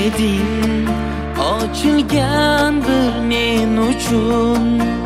eding, ochilgandir men uchun.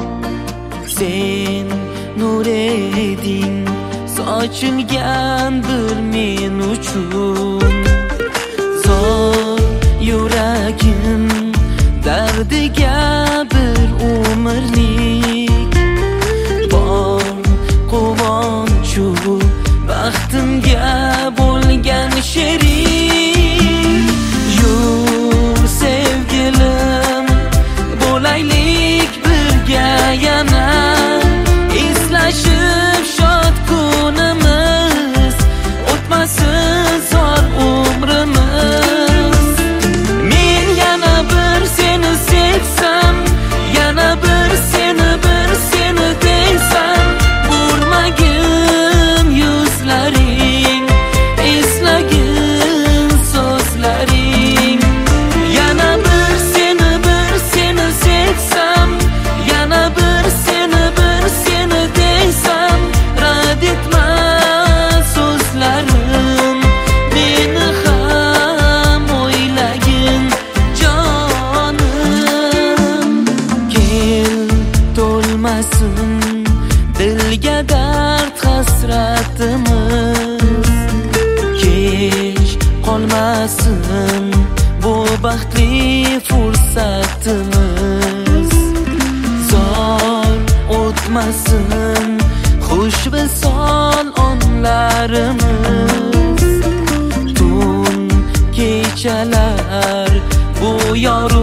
Sen nur eding, sochilgandir men uchun. Zor yuragim dardiga bir umrlik, bor quvonchu baxtimga bo'lgan sherik. Yur sevgilim, bo'laylik birga yana, eslashib shod kunimiz, o'tmasin zor umrimiz. Men yana bir seni sevsam, yana bir seni desam, urmagin yuzlaring, eslagin so'zlaring. Yana bir seni sevsam, yana bir seni desam, rad etma so'zlarim, meni ham o'ylagin jonim. Kel to'lmasin dilga dard hasratimiz, kech qolmasin bu baxtli fursatimiz. Zor o'tmasin xush visol onlarimiz, tun kechalar bu yor